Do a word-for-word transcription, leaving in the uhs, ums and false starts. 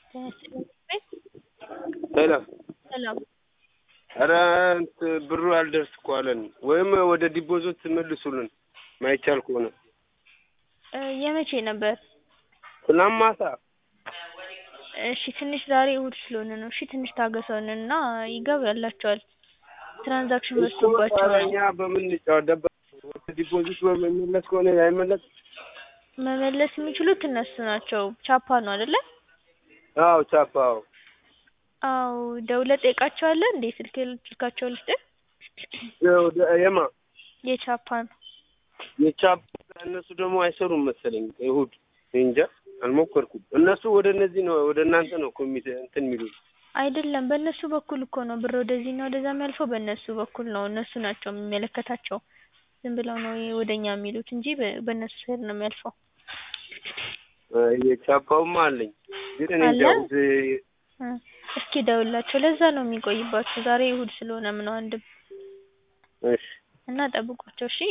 ሰላም ሰላም ኧረ ብሩ አልደርስ እኮ አለን ወይም ወደ ዲፖዚት መልሱልን ማይቻል ከሆነ የመቼ ነበር? ትናንት ማታ እሺ ትንሽ ዛሬ እሁድ ስለሆነ ነው። እሺ ትንሽ ታገሱንና ይገባላችኋል። ትራንዛክሽን በዝቶባቸው ነው። እኛ በምን እንጫወት ደበ- ወደ ዲፖዚት በመመለስ ከሆነ አይመለስም? መመለስ የሚችሉት እነሱ ናቸው። ቻፓ ነው አይደለ? አዎ ቻፓ አዎ። አዎ ደውለህ ጠይቃቸዋለህ እንዴ? ስልክ ስልካቸውን ልስጥህ? የማ የቻፓን የቻፓ እነሱ ደግሞ አይሰሩም መሰለኝ እሁድ እንጃ አልሞከርኩም። እነሱ ወደ እነዚህ ነው ወደ እናንተ ነው እኮ የሚ እንትን የሚሉት አይደለም በእነሱ በኩል እኮ ነው ብር ወደዚህና ወደዛ የሚያልፈው በእነሱ በኩል ነው። እነሱ ናቸው የሚመለከታቸው። ዝም ብለው ነው ወደኛ የሚሉት እንጂ በእነሱ ሳይድ ነው የሚያልፈው። የቻፓውማ አለኝ ግን እኔ እንጃ አለ? እሁድ እስኪ ደውልላቸው። ለዛ ነው የሚቆይባቸው ዛሬ እሁድ ስለሆነም ነው አንድም እሺ እና ጠብቋቸው እሺ